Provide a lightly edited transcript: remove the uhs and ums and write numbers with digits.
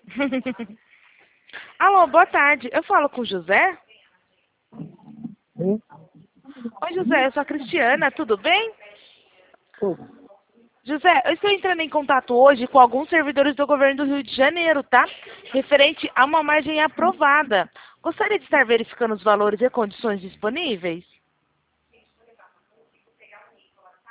Alô, boa tarde. Eu falo com o José? Sim, Oi, José, eu sou a Cristiana, tudo bem? tudo. José, eu estou entrando em contato hoje com alguns servidores do governo do Rio de Janeiro, tá? Referente a uma margem aprovada. Gostaria de estar verificando os valores e condições disponíveis?